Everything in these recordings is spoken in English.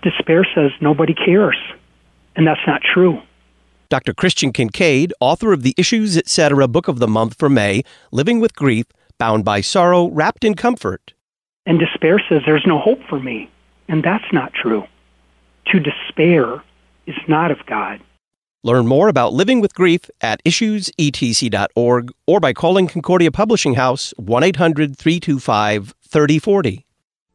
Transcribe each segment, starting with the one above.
Despair says nobody cares, and that's not true. Dr. Christian Kincaid, author of the Issues Etc. Book of the Month for May, Living with Grief, Bound by Sorrow, Wrapped in Comfort. And despair says there's no hope for me, and that's not true. To despair is not of God. Learn more about living with grief at issuesetc.org or by calling Concordia Publishing House 1-800-325-3040.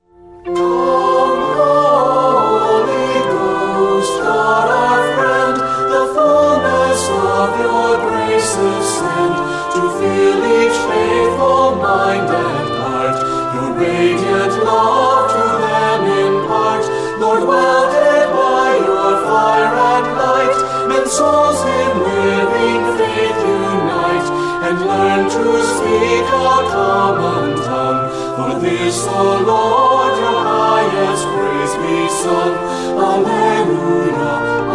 Souls in living faith unite, and learn to speak a common tongue. For this, O Lord, your highest praise be sung. Alleluia,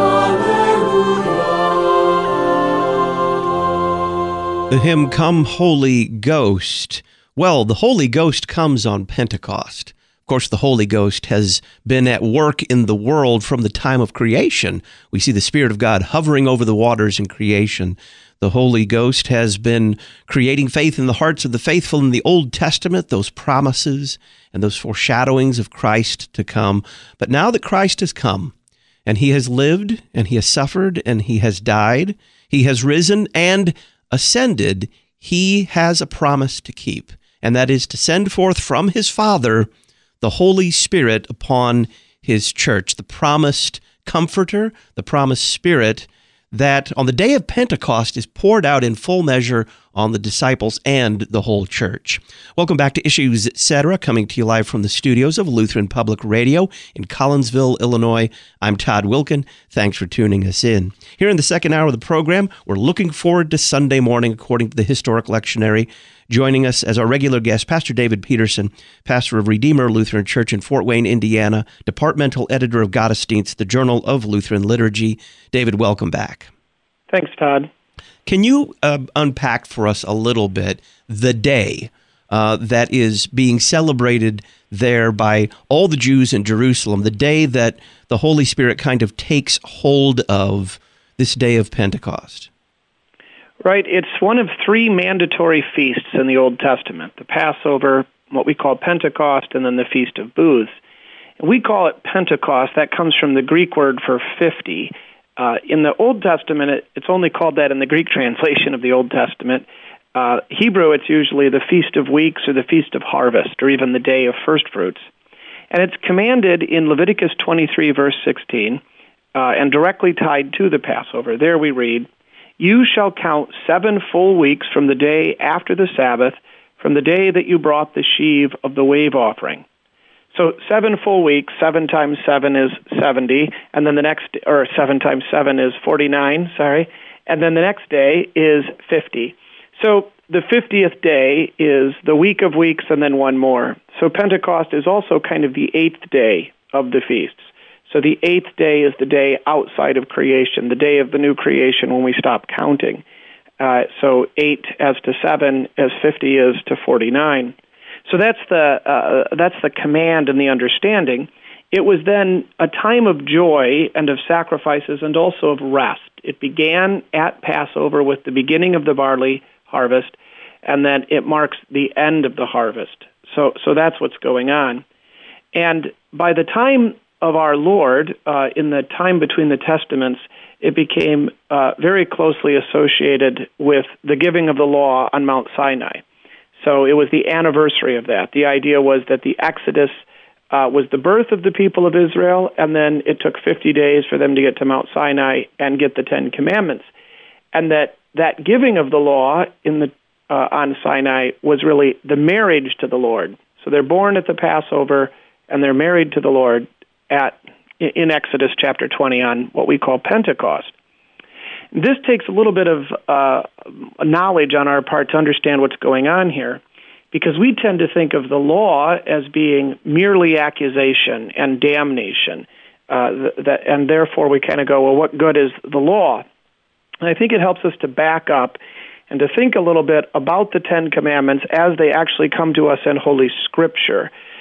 alleluia. The hymn, Come Holy Ghost. Well, the Holy Ghost comes on Pentecost. Of course, the Holy Ghost has been at work in the world from the time of creation. We see the Spirit of God hovering over the waters in creation. The Holy Ghost has been creating faith in the hearts of the faithful in the Old Testament, those promises and those foreshadowings of Christ to come. But now that Christ has come, and he has lived, and he has suffered, and he has died, he has risen and ascended, he has a promise to keep, and that is to send forth from his Father the Holy Spirit upon his church, the promised Comforter, the promised Spirit that on the day of Pentecost is poured out in full measure on the disciples and the whole church. Welcome back to Issues Etc., coming to you live from the studios of Lutheran Public Radio in Collinsville, Illinois. I'm Todd Wilkin. Thanks for tuning us in. Here in the second hour of the program, we're looking forward to Sunday morning, according to the Historic Lectionary. Joining us as our regular guest, Pastor David Peterson, pastor of Redeemer Lutheran Church in Fort Wayne, Indiana, departmental editor of Gottesdienst, the Journal of Lutheran Liturgy. David, welcome back. Thanks, Todd. Can you unpack for us a little bit the day that is being celebrated there by all the Jews in Jerusalem, the day that the Holy Spirit kind of takes hold of this day of Pentecost? Right. It's one of three mandatory feasts in the Old Testament, the Passover, what we call Pentecost, and then the Feast of Booths. And we call it Pentecost. That comes from the Greek word for 50. In the Old Testament, it's only called that in the Greek translation of the Old Testament. Hebrew, it's usually the Feast of Weeks or the Feast of Harvest or even the Day of First Fruits. And it's commanded in Leviticus 23, verse 16, and directly tied to the Passover. There we read, "You shall count 7 full weeks from the day after the Sabbath, from the day that you brought the sheave of the wave offering." So 7 full weeks, 7 times 7 is 70, and then the next, or 7 times 7 is 49, and then the next day is 50. So the 50th day is the week of weeks and then one more. So Pentecost is also kind of the 8th day of the feasts. So the 8th day is the day outside of creation, the day of the new creation when we stop counting. So 8 as to 7 as 50 is to 49. So that's the command and the understanding. It was then a time of joy and of sacrifices and also of rest. It began at Passover with the beginning of the barley harvest, and then it marks the end of the harvest. So that's what's going on. And by the time of our Lord, in the time between the Testaments, it became very closely associated with the giving of the law on Mount Sinai. So it was the anniversary of that. The idea was that the Exodus was the birth of the people of Israel, and then it took 50 days for them to get to Mount Sinai and get the 10 Commandments. And that giving of the law on Sinai was really the marriage to the Lord. So they're born at the Passover, and they're married to the Lord in Exodus chapter 20 on what we call Pentecost. This takes a little bit of knowledge on our part to understand what's going on here, because we tend to think of the law as being merely accusation and damnation, and therefore we kind of go, well, what good is the law? And I think it helps us to back up and to think a little bit about the 10 Commandments as they actually come to us in Holy Scripture.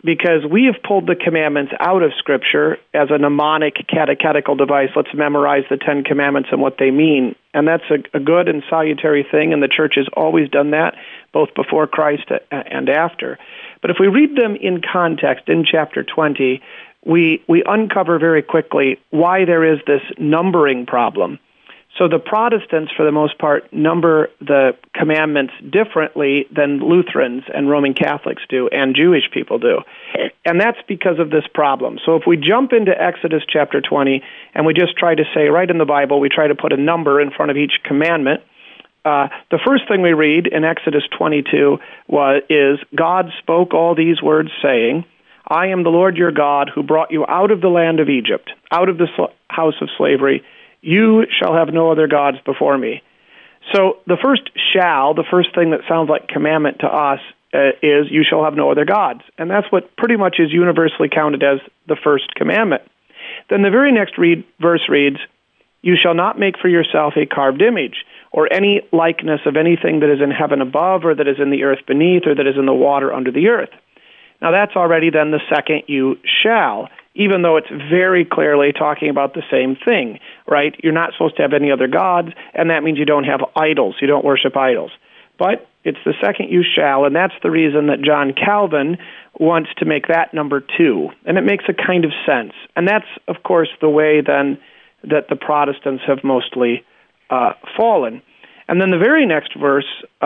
because we have pulled the commandments out of Scripture as a mnemonic catechetical device. Let's memorize the 10 Commandments and what they mean. And that's a good and salutary thing, and the church has always done that, both before Christ and after. But if we read them in context in chapter 20, we uncover very quickly why there is this numbering problem. So the Protestants, for the most part, number the commandments differently than Lutherans and Roman Catholics do and Jewish people do. And that's because of this problem. So if we jump into Exodus chapter 20 and we just try to say, right in the Bible, we try to put a number in front of each commandment, the first thing we read in Exodus 22 is, God spoke all these words, saying, I am the Lord your God who brought you out of the land of Egypt, out of the house of slavery. You shall have no other gods before me. So the first shall, the first thing that sounds like commandment to us, is you shall have no other gods. And that's what pretty much is universally counted as the first commandment. Then the very next verse reads, you shall not make for yourself a carved image, or any likeness of anything that is in heaven above, or that is in the earth beneath, or that is in the water under the earth. Now that's already then the second you shall, even though it's very clearly talking about the same thing, right? You're not supposed to have any other gods, and that means you don't have idols. You don't worship idols. But it's the second you shall, and that's the reason that John Calvin wants to make that number 2. And it makes a kind of sense. And that's, of course, the way then that the Protestants have mostly fallen. And then the very next verse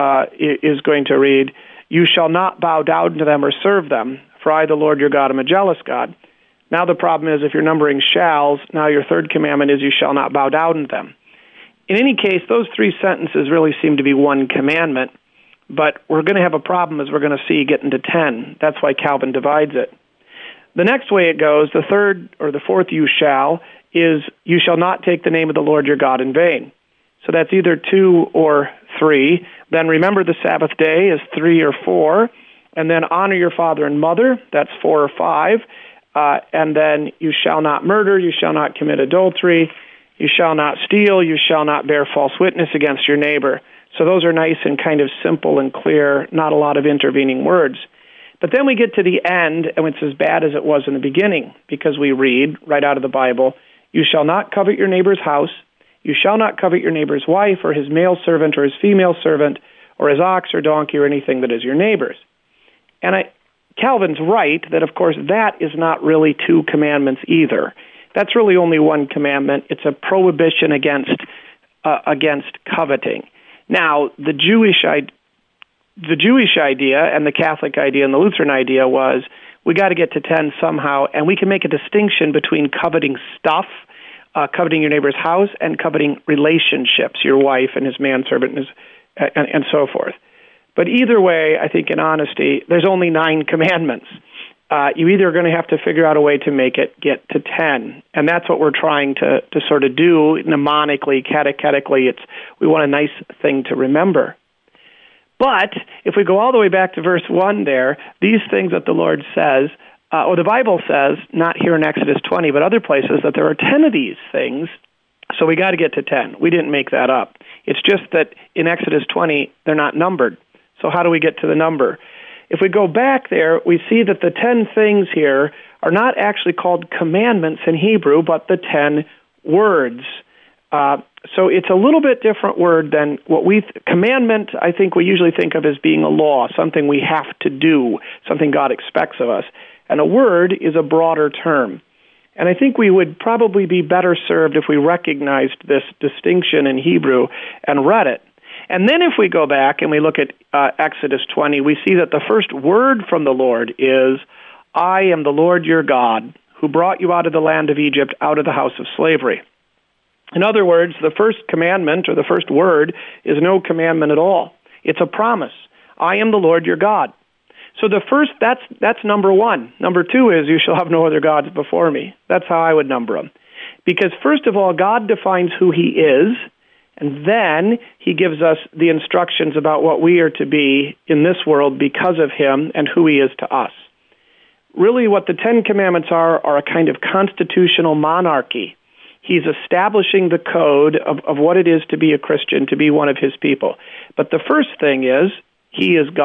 is going to read, you shall not bow down to them or serve them, for I, the Lord your God, am a jealous God. Now the problem is, if you're numbering shalls, now your third commandment is you shall not bow down to them. In any case, those 3 sentences really seem to be one commandment, but we're going to have a problem, as we're going to see, getting to 10. That's why Calvin divides it. The next way it goes, the third or the fourth you shall, is you shall not take the name of the Lord your God in vain. So that's either 2 or 3. Then remember the Sabbath day is 3 or 4. And then honor your father and mother, that's 4 or 5. And then you shall not murder, you shall not commit adultery, you shall not steal, you shall not bear false witness against your neighbor. So those are nice and kind of simple and clear, not a lot of intervening words. But then we get to the end, and it's as bad as it was in the beginning, because we read right out of the Bible, you shall not covet your neighbor's house, you shall not covet your neighbor's wife, or his male servant, or his female servant, or his ox or donkey, or anything that is your neighbor's. And Calvin's right that, of course, that is not really 2 commandments either. That's really only one commandment. It's a prohibition against coveting. Now, the Jewish idea and the Catholic idea and the Lutheran idea was we got to get to 10 somehow, and we can make a distinction between coveting stuff, coveting your neighbor's house, and coveting relationships, your wife and his manservant and so forth. But either way, I think in honesty, there's only 9 commandments. You either are going to have to figure out a way to make it get to 10. And that's what we're trying to sort of do mnemonically, catechetically. We want a nice thing to remember. But if we go all the way back to verse 1 there, these things that the Lord says, or the Bible says, not here in Exodus 20, but other places, that there are 10 of these things. So we got to get to 10. We didn't make that up. It's just that in Exodus 20, they're not numbered. So how do we get to the number? If we go back there, we see that the 10 things here are not actually called commandments in Hebrew, but the 10 words. So it's a little bit different word than what commandment, I think we usually think of as being a law, something we have to do, something God expects of us. And a word is a broader term. And I think we would probably be better served if we recognized this distinction in Hebrew and read it. And then if we go back and we look at Exodus 20, we see that the first word from the Lord is, I am the Lord your God, who brought you out of the land of Egypt, out of the house of slavery. In other words, the first commandment, or the first word, is no commandment at all. It's a promise. I am the Lord your God. So the first, that's number 1. Number 2 is, you shall have no other gods before me. That's how I would number them. Because first of all, God defines who he is, and then he gives us the instructions about what we are to be in this world because of him and who he is to us. Really, what the 10 Commandments are a kind of constitutional monarchy. He's establishing the code of what it is to be a Christian, to be one of his people. But the first thing is, he is God,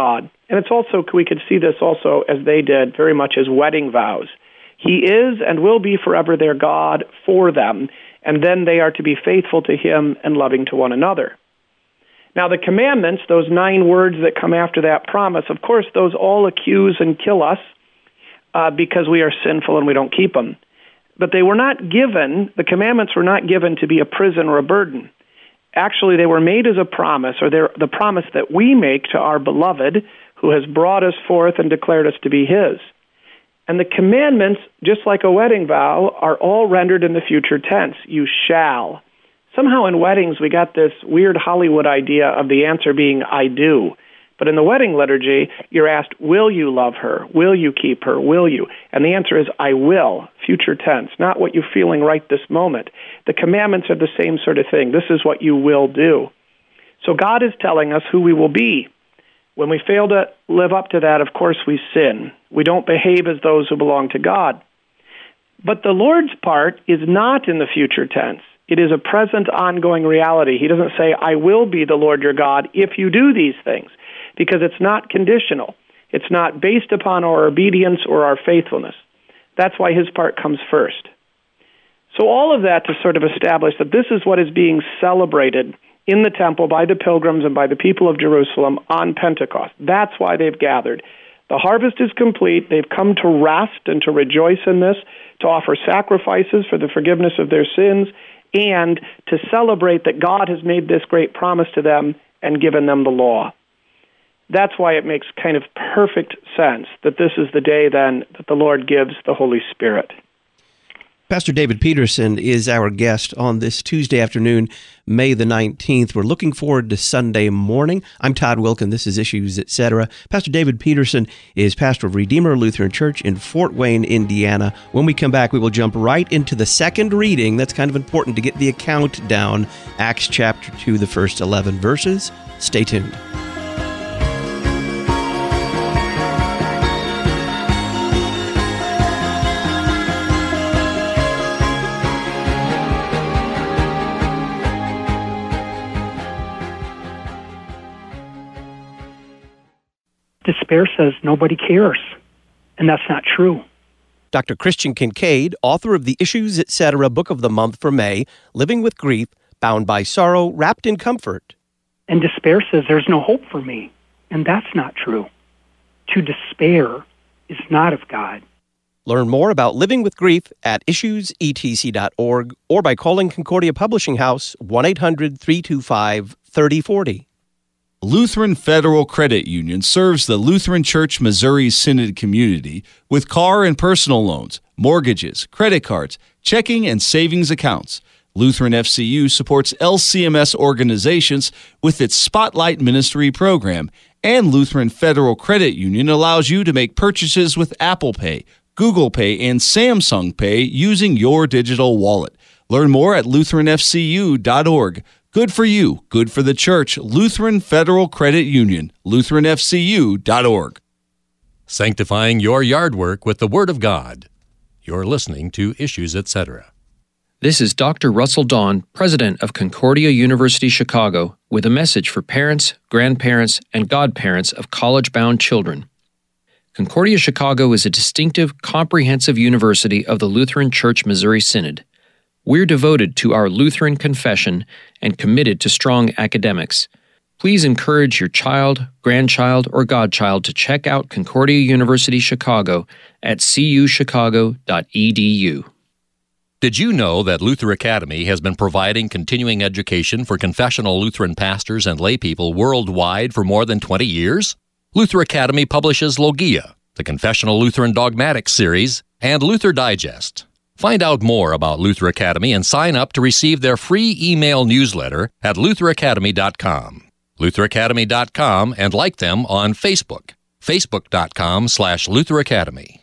And it's also, we could see this also as they did, very much as wedding vows. He is and will be forever their God for them, and then they are to be faithful to him and loving to one another. Now the commandments, those 9 words that come after that promise, of course, those all accuse and kill us because we are sinful and we don't keep them. But they were not given, the commandments were not given to be a prison or a burden. Actually, they were made as a promise, or they're the promise that we make to our beloved, who has brought us forth and declared us to be his. And the commandments, just like a wedding vow, are all rendered in the future tense. You shall. Somehow in weddings we got this weird Hollywood idea of the answer being I do. But in the wedding liturgy, you're asked, will you love her? Will you keep her? Will you? And the answer is I will, future tense, not what you're feeling right this moment. The commandments are the same sort of thing. This is what you will do. So God is telling us who we will be. When we fail to live up to that, of course, we sin. We don't behave as those who belong to God. But the Lord's part is not in the future tense. It is a present, ongoing reality. He doesn't say, I will be the Lord your God if you do these things, because it's not conditional. It's not based upon our obedience or our faithfulness. That's why his part comes first. So all of that to sort of establish that this is what is being celebrated in the temple by the pilgrims and by the people of Jerusalem on Pentecost. That's why they've gathered. The harvest is complete. They've come to rest and to rejoice in this, to offer sacrifices for the forgiveness of their sins, and to celebrate that God has made this great promise to them and given them the law. That's why it makes kind of perfect sense that this is the day then that the Lord gives the Holy Spirit. Pastor David Peterson is our guest on this Tuesday afternoon, May the 19th. We're looking forward to Sunday morning. I'm Todd Wilkin. This is Issues, Etc. Pastor David Peterson is pastor of Redeemer Lutheran Church in Fort Wayne, Indiana. When we come back, we will jump right into the second reading. That's kind of important to get the account down. Acts chapter 2, the first 11 verses. Stay tuned. Despair says nobody cares, and that's not true. Dr. Christian Kincaid, author of the Issues, Etc. Book of the Month for May, Living with Grief, Bound by Sorrow, Wrapped in Comfort. And despair says there's no hope for me, and that's not true. To despair is not of God. Learn more about living with grief at issuesetc.org or by calling Concordia Publishing House 1-800-325-3040. Lutheran Federal Credit Union serves the Lutheran Church Missouri Synod community with car and personal loans, mortgages, credit cards, checking and savings accounts. Lutheran FCU supports LCMS organizations with its Spotlight Ministry program, and Lutheran Federal Credit Union allows you to make purchases with Apple Pay, Google Pay, and Samsung Pay using your digital wallet. Learn more at lutheranfcu.org. Good for you, good for the church. Lutheran Federal Credit Union, lutheranfcu.org. Sanctifying your yard work with the Word of God. You're listening to Issues, Etc. This is Dr. Russell Dawn, president of Concordia University Chicago, with a message for parents, grandparents, and godparents of college-bound children. Concordia Chicago is a distinctive, comprehensive university of the Lutheran Church Missouri Synod. We're devoted to our Lutheran confession and committed to strong academics. Please encourage your child, grandchild, or godchild to check out Concordia University Chicago at cuchicago.edu. Did you know that Luther Academy has been providing continuing education for confessional Lutheran pastors and laypeople worldwide for more than 20 years? Luther Academy publishes Logia, the Confessional Lutheran Dogmatics series, and Luther Digest. Find out more about Luther Academy and sign up to receive their free email newsletter at lutheracademy.com. lutheracademy.com, and like them on Facebook, facebook.com/Luther Academy.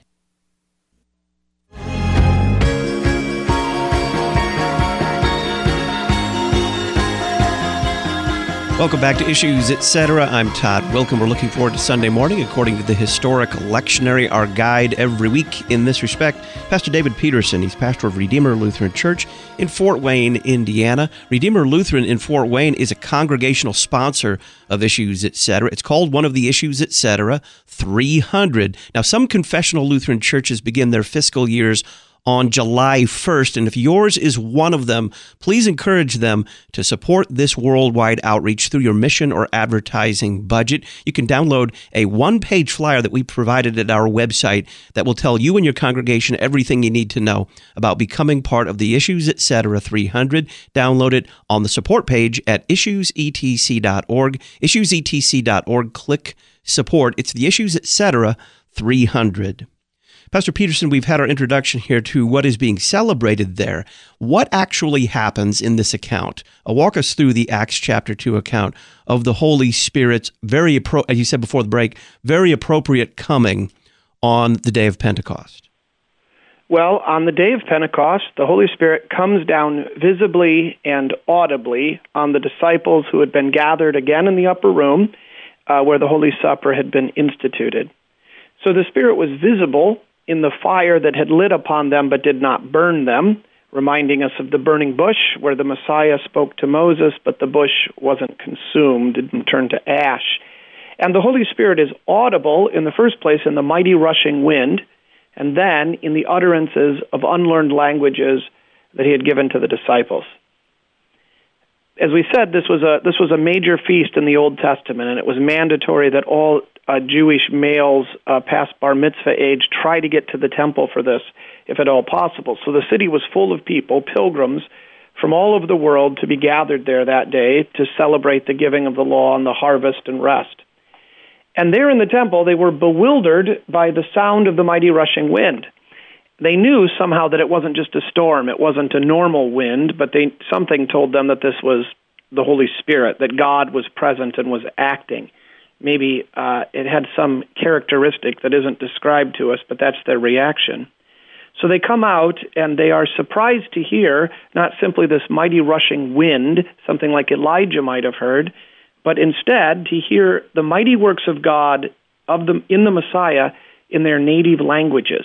Welcome back to Issues, Etc. I'm Todd Wilken. We're looking forward to Sunday morning according to the Historic Lectionary, our guide every week in this respect. Pastor David Peterson, he's pastor of Redeemer Lutheran Church in Fort Wayne, Indiana. Redeemer Lutheran in Fort Wayne is a congregational sponsor of Issues, Etc. It's called one of the Issues, Etc. 300. Now, some confessional Lutheran churches begin their fiscal years on July 1st. And if yours is one of them, please encourage them to support this worldwide outreach through your mission or advertising budget. You can download a one-page flyer that we provided at our website that will tell you and your congregation everything you need to know about becoming part of the Issues, Etc. 300. Download it on the support page at issuesetc.org. Issuesetc.org. Click support. It's the Issues, Etc. 300. Pastor Peterson, we've had our introduction here to what is being celebrated there. What actually happens in this account? Walk us through the Acts chapter 2 account of the Holy Spirit's as you said before the break, very appropriate coming on the day of Pentecost. Well, on the day of Pentecost, the Holy Spirit comes down visibly and audibly on the disciples who had been gathered again in the upper room where the Holy Supper had been instituted. So the Spirit was visible in the fire that had lit upon them but did not burn them, reminding us of the burning bush where the Messiah spoke to Moses, but the bush wasn't consumed, didn't turn to ash. And the Holy Spirit is audible in the first place in the mighty rushing wind, and then in the utterances of unlearned languages that he had given to the disciples. As we said, this was a major feast in the Old Testament, and it was mandatory that all Jewish males past bar mitzvah age try to get to the temple for this, if at all possible. So the city was full of people, pilgrims, from all over the world to be gathered there that day to celebrate the giving of the law and the harvest and rest. And there in the temple, they were bewildered by the sound of the mighty rushing wind. They knew somehow that it wasn't just a storm, it wasn't a normal wind, but something told them that this was the Holy Spirit, that God was present and was acting. Maybe it had some characteristic that isn't described to us, but that's their reaction. So they come out, and they are surprised to hear not simply this mighty rushing wind, something like Elijah might have heard, but instead to hear the mighty works of God in the Messiah in their native languages.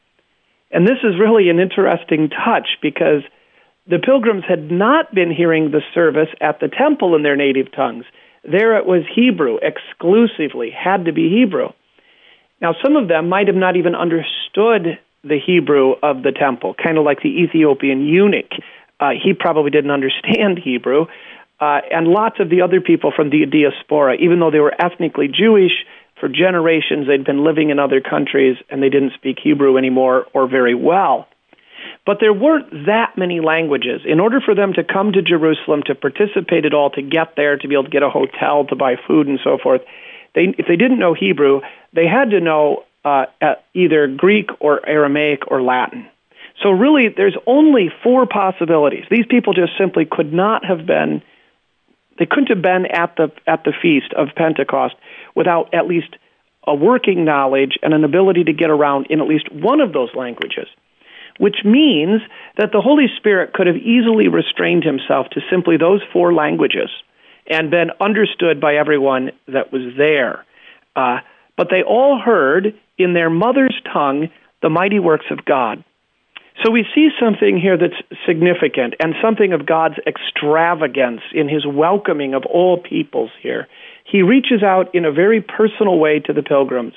And this is really an interesting touch because the pilgrims had not been hearing the service at the temple in their native tongues. There it was Hebrew, exclusively, had to be Hebrew. Now, some of them might have not even understood the Hebrew of the temple, kind of like the Ethiopian eunuch. He probably didn't understand Hebrew. And lots of the other people from the diaspora, even though they were ethnically Jewish, for generations they'd been living in other countries and they didn't speak Hebrew anymore or very well. But there weren't that many languages. In order for them to come to Jerusalem, to participate at all, to get there, to be able to get a hotel, to buy food and so forth, if they didn't know Hebrew, they had to know either Greek or Aramaic or Latin. So really, there's only 4 possibilities. These people just simply could not have been, they couldn't have been at the feast of Pentecost without at least a working knowledge and an ability to get around in at least one of those languages, which means that the Holy Spirit could have easily restrained himself to simply those 4 languages and been understood by everyone that was there. But they all heard in their mother's tongue the mighty works of God. So we see something here that's significant and something of God's extravagance in his welcoming of all peoples here. He reaches out in a very personal way to the pilgrims.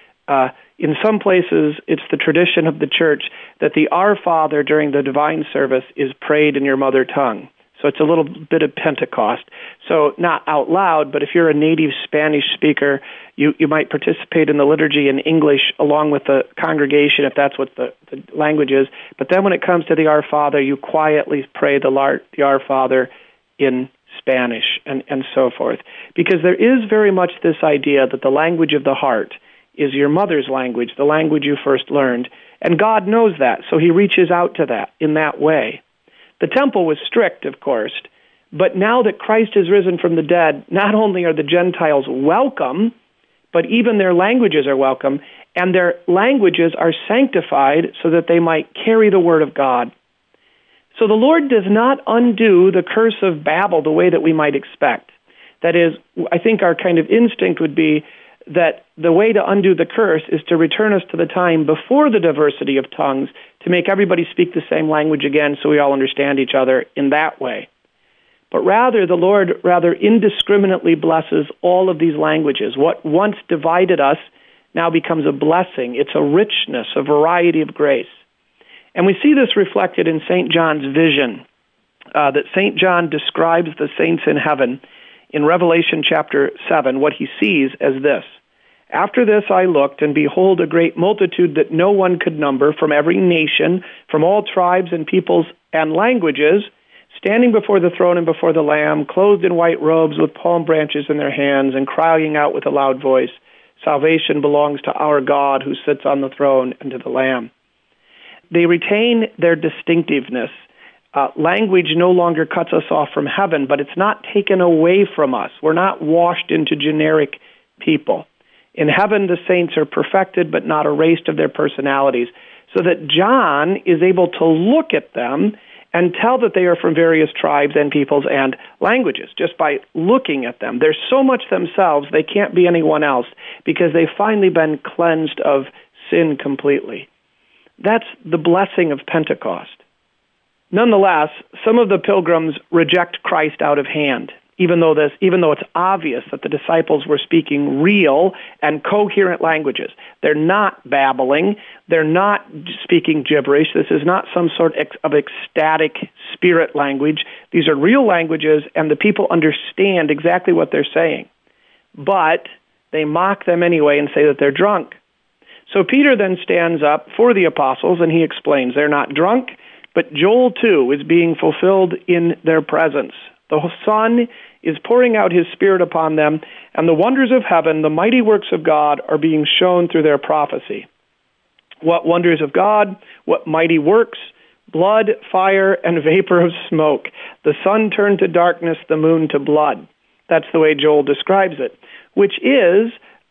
In some places, it's the tradition of the church that the Our Father during the divine service is prayed in your mother tongue. So it's a little bit of Pentecost. So not out loud, but if you're a native Spanish speaker, you might participate in the liturgy in English along with the congregation if that's what the language is. But then when it comes to the Our Father, you quietly pray the Our Father in Spanish and so forth. Because there is very much this idea that the language of the heart is your mother's language, the language you first learned. And God knows that, so he reaches out to that in that way. The temple was strict, of course, but now that Christ has risen from the dead, not only are the Gentiles welcome, but even their languages are welcome, and their languages are sanctified so that they might carry the word of God. So the Lord does not undo the curse of Babel the way that we might expect. That is, I think our kind of instinct would be that the way to undo the curse is to return us to the time before the diversity of tongues, to make everybody speak the same language again so we all understand each other in that way. But rather, the Lord rather indiscriminately blesses all of these languages. What once divided us now becomes a blessing. It's a richness, a variety of grace. And we see this reflected in St. John's vision, that St. John describes the saints in heaven in Revelation chapter 7, what he sees as this. After this I looked, and behold, a great multitude that no one could number, from every nation, from all tribes and peoples and languages, standing before the throne and before the Lamb, clothed in white robes with palm branches in their hands, and crying out with a loud voice, Salvation belongs to our God who sits on the throne and to the Lamb. They retain their distinctiveness. Language no longer cuts us off from heaven, but it's not taken away from us. We're not washed into generic people. In heaven, the saints are perfected but not erased of their personalities, so that John is able to look at them and tell that they are from various tribes and peoples and languages just by looking at them. They're so much themselves, they can't be anyone else because they've finally been cleansed of sin completely. That's the blessing of Pentecost. Nonetheless, some of the pilgrims reject Christ out of hand, even though it's obvious that the disciples were speaking real and coherent languages. They're not babbling. They're not speaking gibberish. This is not some sort of ecstatic spirit language. These are real languages, and the people understand exactly what they're saying. But they mock them anyway and say that they're drunk. So Peter then stands up for the apostles, and he explains they're not drunk, but Joel, too, is being fulfilled in their presence. The Son is pouring out his Spirit upon them, and the wonders of heaven, the mighty works of God, are being shown through their prophecy. What wonders of God? What mighty works? Blood, fire, and vapor of smoke. The sun turned to darkness, the moon to blood. That's the way Joel describes it, which is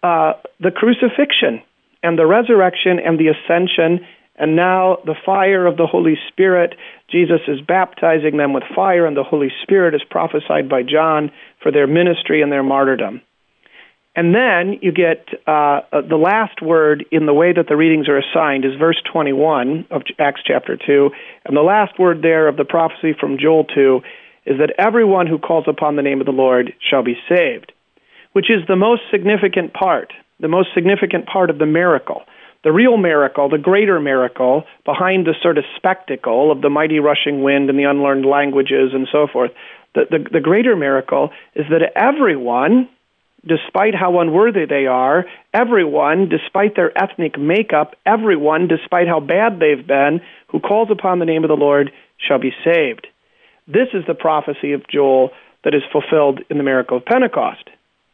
the crucifixion and the resurrection and the ascension, and now the fire of the Holy Spirit. Jesus is baptizing them with fire, and the Holy Spirit is prophesied by John for their ministry and their martyrdom. And then you get the last word in the way that the readings are assigned is verse 21 of Acts chapter 2. And the last word there of the prophecy from Joel 2 is that everyone who calls upon the name of the Lord shall be saved, which is the most significant part of the miracle. The real miracle, the greater miracle, behind the sort of spectacle of the mighty rushing wind and the unlearned languages and so forth, the greater miracle is that everyone, despite how unworthy they are, everyone, despite their ethnic makeup, everyone, despite how bad they've been, who calls upon the name of the Lord shall be saved. This is the prophecy of Joel that is fulfilled in the miracle of Pentecost.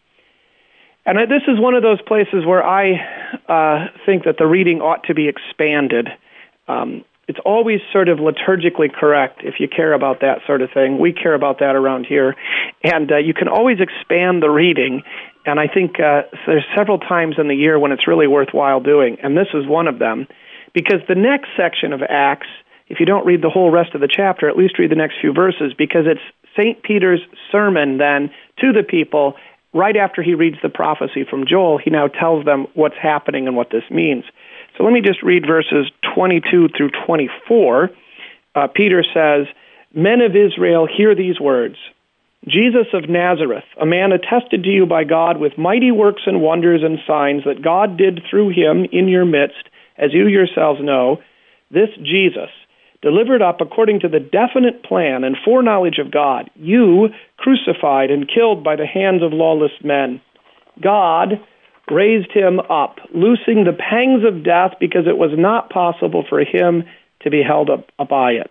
And this is one of those places where I think that the reading ought to be expanded. It's always sort of liturgically correct if you care about that sort of thing. We care about that around here. And you can always expand the reading, and I think there's several times in the year when it's really worthwhile doing, and this is one of them, because the next section of Acts, if you don't read the whole rest of the chapter, at least read the next few verses, because it's St. Peter's sermon then to the people. Right after he reads the prophecy from Joel, he now tells them what's happening and what this means. So let me just read verses 22 through 24. Peter says, Men of Israel, hear these words. Jesus of Nazareth, a man attested to you by God with mighty works and wonders and signs that God did through him in your midst, as you yourselves know, this Jesus, delivered up according to the definite plan and foreknowledge of God, you crucified and killed by the hands of lawless men. God raised him up, loosing the pangs of death because it was not possible for him to be held up by it.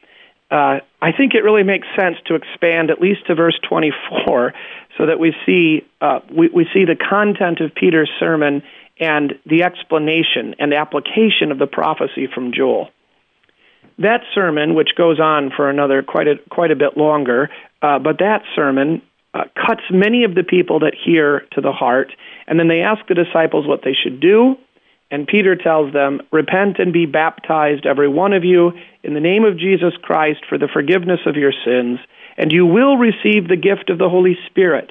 I think it really makes sense to expand at least to verse 24 so that we see the content of Peter's sermon and the explanation and application of the prophecy from Joel. That sermon, which goes on for another quite a bit longer, but that sermon cuts many of the people that hear to the heart, and then they ask the disciples what they should do, and Peter tells them, Repent and be baptized, every one of you, in the name of Jesus Christ for the forgiveness of your sins, and you will receive the gift of the Holy Spirit.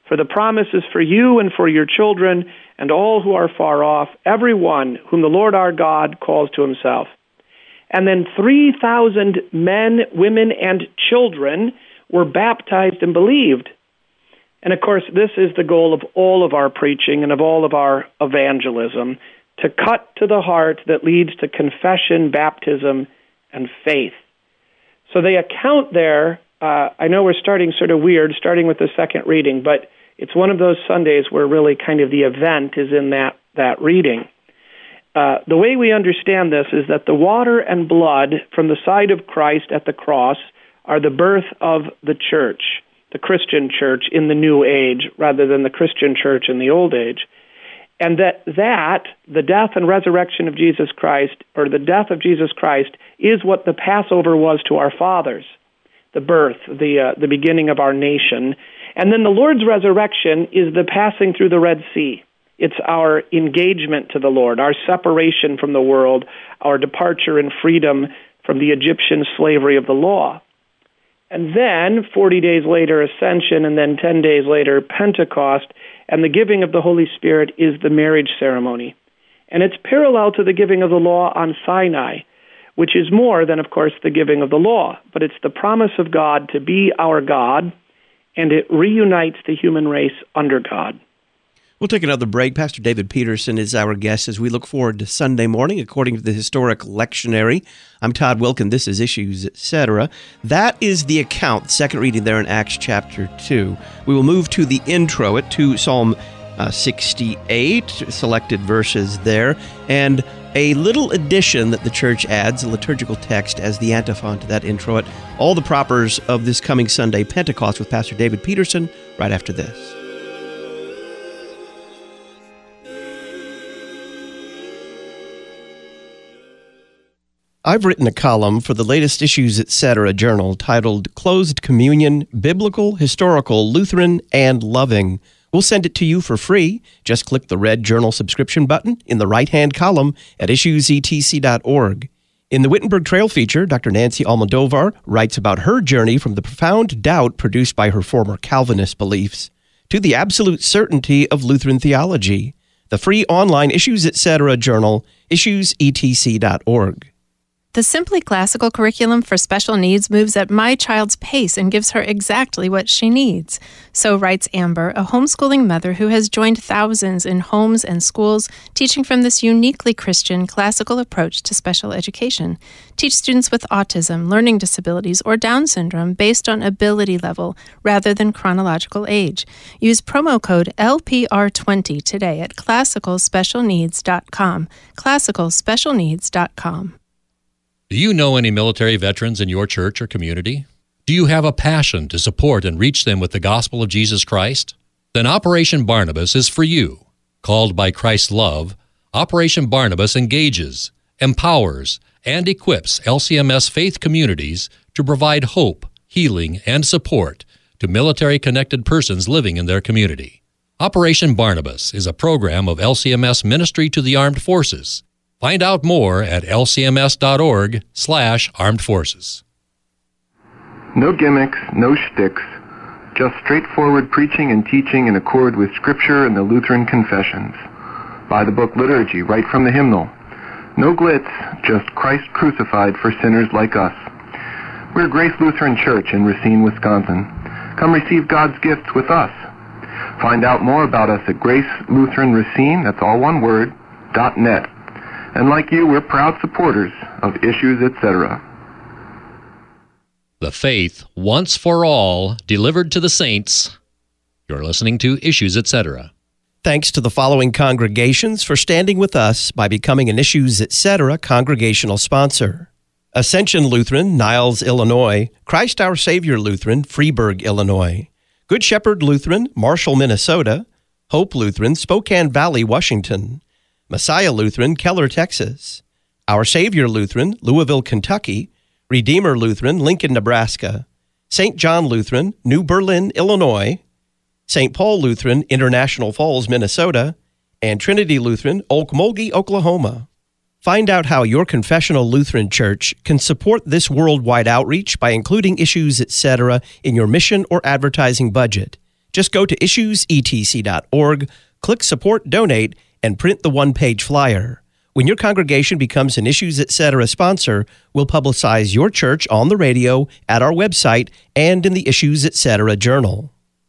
For the promise is for you and for your children and all who are far off, everyone whom the Lord our God calls to himself. And then 3,000 men, women, and children were baptized and believed. And of course, this is the goal of all of our preaching and of all of our evangelism, to cut to the heart that leads to confession, baptism, and faith. So the account there, I know we're starting sort of weird, starting with the second reading, but it's one of those Sundays where really kind of the event is in that reading. The way we understand this is that the water and blood from the side of Christ at the cross are the birth of the church, the Christian church in the new age, rather than the Christian church in the old age. And that the death and resurrection of Jesus Christ, or the death of Jesus Christ, is what the Passover was to our fathers, the birth, the beginning of our nation. And then the Lord's resurrection is the passing through the Red Sea. It's our engagement to the Lord, our separation from the world, our departure in freedom from the Egyptian slavery of the law. And then, 40 days later, Ascension, and then 10 days later, Pentecost, and the giving of the Holy Spirit is the marriage ceremony. And it's parallel to the giving of the law on Sinai, which is more than, of course, the giving of the law. But it's the promise of God to be our God, and it reunites the human race under God. We'll take another break. Pastor David Peterson is our guest as we look forward to Sunday morning, according to the Historic Lectionary. I'm Todd Wilkin. This is Issues, Etc. That is the account, second reading there in Acts chapter 2. We will move to the intro to Psalm 68, selected verses there, and a little addition that the church adds, a liturgical text as the antiphon to that intro. All the propers of this coming Sunday, Pentecost, with Pastor David Peterson, right after this. I've written a column for the latest Issues, Etc. journal titled Closed Communion, Biblical, Historical, Lutheran, and Loving. We'll send it to you for free. Just click the red journal subscription button in the right-hand column at issuesetc.org. In the Wittenberg Trail feature, Dr. Nancy Almodovar writes about her journey from the profound doubt produced by her former Calvinist beliefs to the absolute certainty of Lutheran theology. The free online Issues, Etc. journal, issuesetc.org. The Simply Classical curriculum for special needs moves at my child's pace and gives her exactly what she needs. So writes Amber, a homeschooling mother who has joined thousands in homes and schools teaching from this uniquely Christian classical approach to special education. Teach students with autism, learning disabilities, or Down syndrome based on ability level rather than chronological age. Use promo code LPR20 today at classicalspecialneeds.com. classicalspecialneeds.com. Do you know any military veterans in your church or community? Do you have a passion to support and reach them with the gospel of Jesus Christ? Then Operation Barnabas is for you. Called by Christ's love, Operation Barnabas engages, empowers, and equips LCMS faith communities to provide hope, healing, and support to military-connected persons living in their community. Operation Barnabas is a program of LCMS Ministry to the Armed Forces. Find out more at lcms.org/armed forces. No gimmicks, no shticks, just straightforward preaching and teaching in accord with Scripture and the Lutheran confessions. Buy the book Liturgy right from the hymnal. No glitz, just Christ crucified for sinners like us. We're Grace Lutheran Church in Racine, Wisconsin. Come receive God's gifts with us. Find out more about us at Grace Lutheran Racine, that's all one word, .net. And like you, we're proud supporters of Issues, Etc. The faith, once for all, delivered to the saints. You're listening to Issues, Etc. Thanks to the following congregations for standing with us by becoming an Issues, Etc. congregational sponsor. Ascension Lutheran, Niles, Illinois. Christ Our Savior Lutheran, Freeburg, Illinois. Good Shepherd Lutheran, Marshall, Minnesota. Hope Lutheran, Spokane Valley, Washington. Messiah Lutheran, Keller, Texas. Our Savior Lutheran, Louisville, Kentucky. Redeemer Lutheran, Lincoln, Nebraska. St. John Lutheran, New Berlin, Illinois. St. Paul Lutheran, International Falls, Minnesota. And Trinity Lutheran, Okmulgee, Oklahoma. Find out how your confessional Lutheran church can support this worldwide outreach by including Issues, Etc. in your mission or advertising budget. Just go to issuesetc.org, click Support Donate, and print the one-page flyer. When your congregation becomes an Issues Etc. sponsor, we'll publicize your church on the radio, at our website, and in the Issues Etc. journal.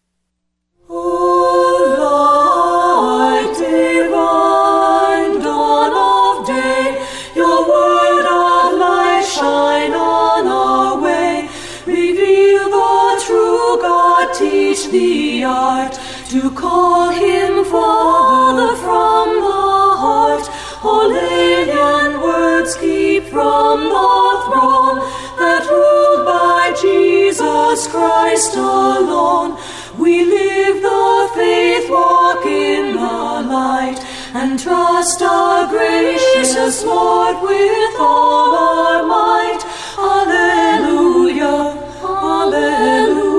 Teach the art to call him Father from the heart. Aurelian words keep from the throne that ruled by Jesus Christ alone. We live the faith, walk in the light, and trust our gracious Lord with all our might. Alleluia, alleluia.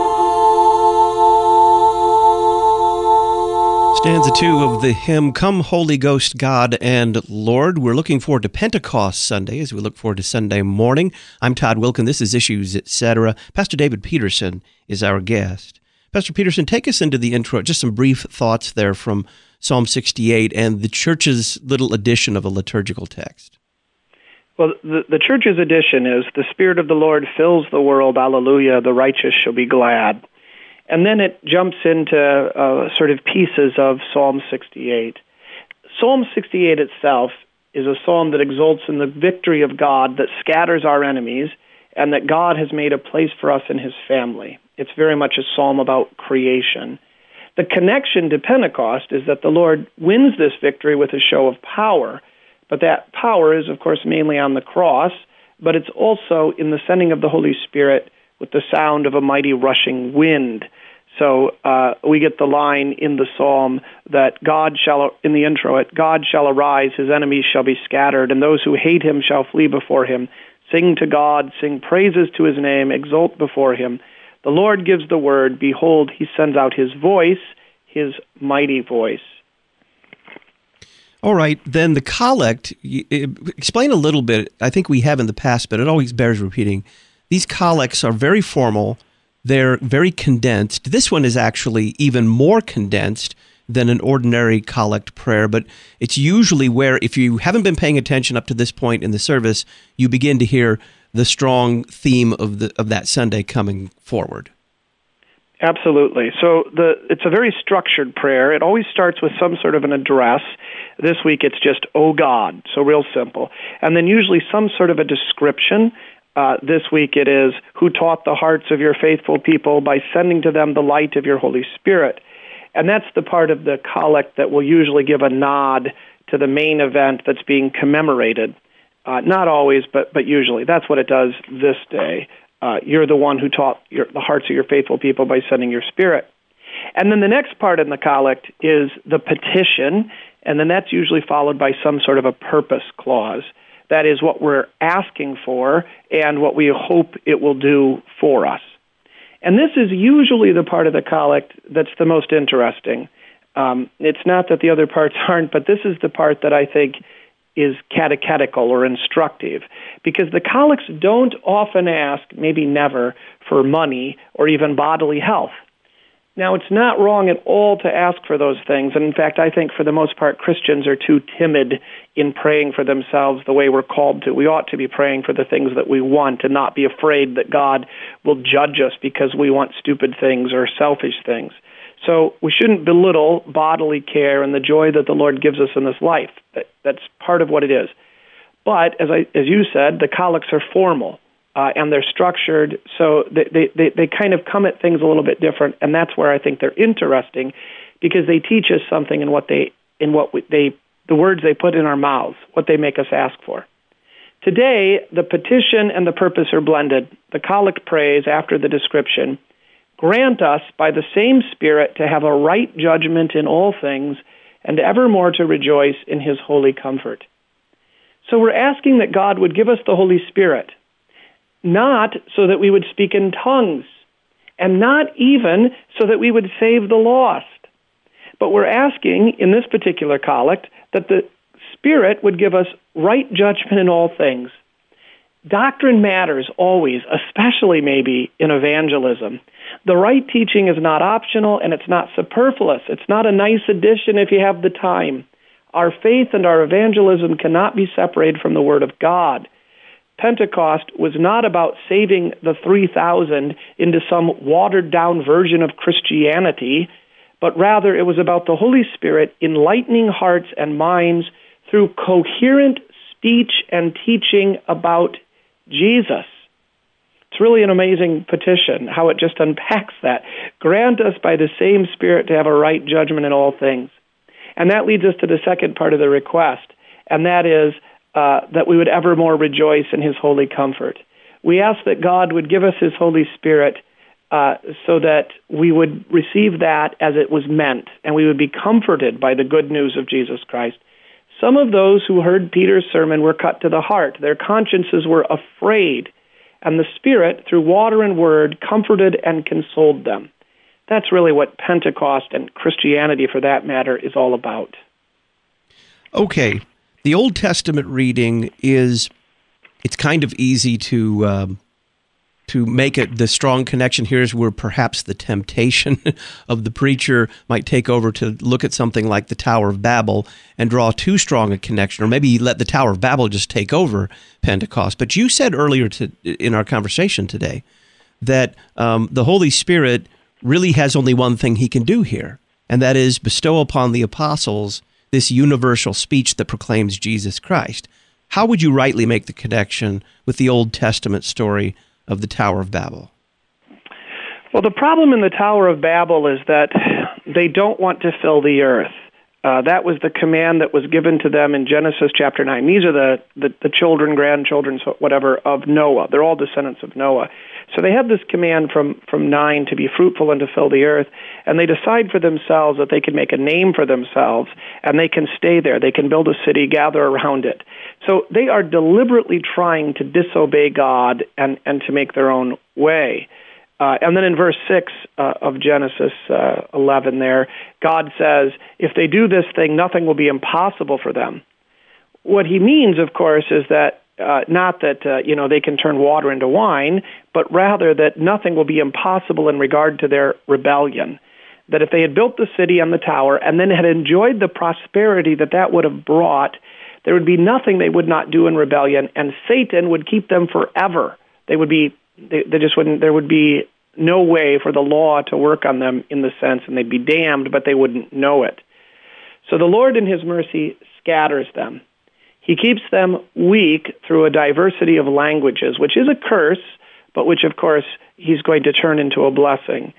Stanza 2 of the hymn, Come Holy Ghost, God and Lord. We're looking forward to Pentecost Sunday as we look forward to Sunday morning. I'm Todd Wilkin. This is Issues Etc. Pastor David Peterson is our guest. Pastor Peterson, take us into the intro, just some brief thoughts there from Psalm 68 and the church's little edition of a liturgical text. Well, the church's edition is, the Spirit of the Lord fills the world, alleluia, the righteous shall be glad. And then it jumps into sort of pieces of Psalm 68. Psalm 68 itself is a psalm that exults in the victory of God that scatters our enemies and that God has made a place for us in his family. It's very much a psalm about creation. The connection to Pentecost is that the Lord wins this victory with a show of power, but that power is, of course, mainly on the cross, but it's also in the sending of the Holy Spirit with the sound of a mighty rushing wind. So we get the line in the psalm that God shall, in the intro, God shall arise, his enemies shall be scattered, and those who hate him shall flee before him. Sing to God, sing praises to his name, exult before him. The Lord gives the word, behold, he sends out his voice, his mighty voice. All right, then the collect, explain a little bit. I think we have in the past, but it always bears repeating. These collects are very formal. They're very condensed. This one is actually even more condensed than an ordinary collect prayer, but it's usually where, if you haven't been paying attention up to this point in the service, you begin to hear the strong theme of that Sunday coming forward. Absolutely. So it's a very structured prayer. It always starts with some sort of an address. This week it's just, "Oh God," so real simple. And then usually some sort of a description. This week it is, "Who taught the hearts of your faithful people by sending to them the light of your Holy Spirit." And that's the part of the collect that will usually give a nod to the main event that's being commemorated. Not always, but usually. That's what it does this day. You're the one who taught the hearts of your faithful people by sending your Spirit. And then the next part in the collect is the petition, and then that's usually followed by some sort of a purpose clause. That is what we're asking for and what we hope it will do for us. And this is usually the part of the collect that's the most interesting. It's not that the other parts aren't, but this is the part that I think is catechetical or instructive, because the collects don't often ask, maybe never, for money or even bodily health. Now, it's not wrong at all to ask for those things, and in fact, I think for the most part, Christians are too timid in praying for themselves the way we're called to. We ought to be praying for the things that we want and not be afraid that God will judge us because we want stupid things or selfish things. So we shouldn't belittle bodily care and the joy that the Lord gives us in this life. That's part of what it is. But, as you said, the collects are formal. And they're structured, so they kind of come at things a little bit different, and that's where I think they're interesting, because they teach us something in the words they put in our mouths, what they make us ask for. Today, the petition and the purpose are blended. The collect prays after the description, "Grant us by the same Spirit to have a right judgment in all things, and evermore to rejoice in his holy comfort." So we're asking that God would give us the Holy Spirit, not so that we would speak in tongues, and not even so that we would save the lost. But we're asking, in this particular collect, that the Spirit would give us right judgment in all things. doctrine matters always, especially maybe in evangelism. The right teaching is not optional, and it's not superfluous. It's not a nice addition if you have the time. Our faith and our evangelism cannot be separated from the Word of God. Pentecost was not about saving the 3,000 into some watered-down version of Christianity, but rather it was about the Holy Spirit enlightening hearts and minds through coherent speech and teaching about Jesus. It's really an amazing petition, how it just unpacks that. Grant us by the same Spirit to have a right judgment in all things. And that leads us to the second part of the request, and that is that we would evermore rejoice in His holy comfort. We ask that God would give us His Holy Spirit so that we would receive that as it was meant, and we would be comforted by the good news of Jesus Christ. Some of those who heard Peter's sermon were cut to the heart. Their consciences were afraid, and the Spirit, through water and word, comforted and consoled them. That's really what Pentecost and Christianity, for that matter, is all about. Okay. The Old Testament reading it's kind of easy to make it the strong connection. Here's where perhaps the temptation of the preacher might take over to look at something like the Tower of Babel and draw too strong a connection, or maybe let the Tower of Babel just take over Pentecost. But you said earlier in our conversation today that the Holy Spirit really has only one thing He can do here, and that is bestow upon the apostles this universal speech that proclaims Jesus Christ. How would you rightly make the connection with the Old Testament story of the Tower of Babel? Well, the problem in the Tower of Babel is that they don't want to fill the earth. That was the command that was given to them in Genesis chapter 9. These are the children, grandchildren, whatever, of Noah. They're all descendants of Noah. So they have this command from 9 to be fruitful and to fill the earth, and they decide for themselves that they can make a name for themselves, and they can stay there. They can build a city, gather around it. So they are deliberately trying to disobey God and to make their own way. And then in verse 6 of Genesis 11 there, God says, if they do this thing, nothing will be impossible for them. What He means, of course, is that not that they can turn water into wine, but rather that nothing will be impossible in regard to their rebellion. That if they had built the city and the tower and then had enjoyed the prosperity that would have brought, there would be nothing they would not do in rebellion, and Satan would keep them forever. They just wouldn't. There would be no way for the law to work on them in the sense, and they'd be damned, but they wouldn't know it. So the Lord in His mercy scatters them. He keeps them weak through a diversity of languages, which is a curse, but which, of course, He's going to turn into a blessing.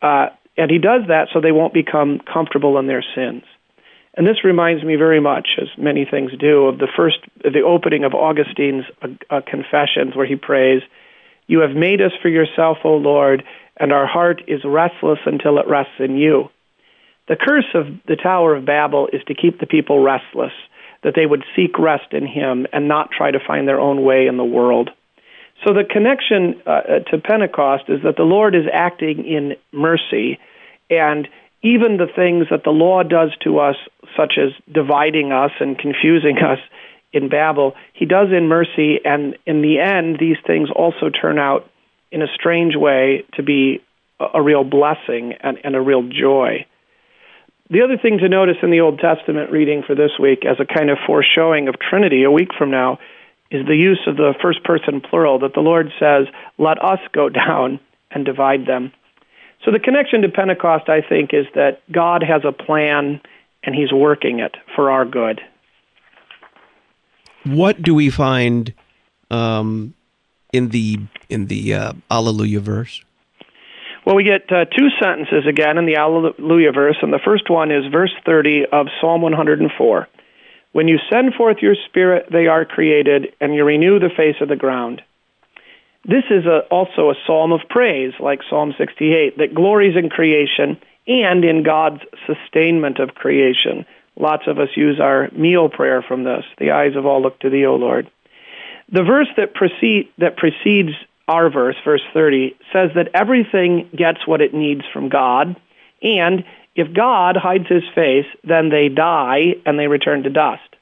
And He does that so they won't become comfortable in their sins. And this reminds me very much, as many things do, of the opening of Augustine's Confessions, where he prays, "You have made us for yourself, O Lord, and our heart is restless until it rests in you." The curse of the Tower of Babel is to keep the people restless, that they would seek rest in Him and not try to find their own way in the world. So the connection to Pentecost is that the Lord is acting in mercy, and even the things that the law does to us, such as dividing us and confusing us in Babel, He does in mercy, and in the end, these things also turn out in a strange way to be a real blessing and a real joy. The other thing to notice in the Old Testament reading for this week, as a kind of foreshowing of Trinity a week from now, is the use of the first person plural, that the Lord says, "Let us go down and divide them." So the connection to Pentecost, I think, is that God has a plan and He's working it for our good. What do we find in the Alleluia verse? Well, we get two sentences again in the Alleluia verse, and the first one is verse 30 of Psalm 104. "When you send forth your Spirit, they are created, and you renew the face of the ground." This is also a psalm of praise, like Psalm 68, that glories in creation and in God's sustainment of creation. Lots of us use our meal prayer from this. "The eyes of all look to Thee, O Lord." The verse that precedes our verse, verse 30, says that everything gets what it needs from God, and if God hides His face, then they die and they return to dust.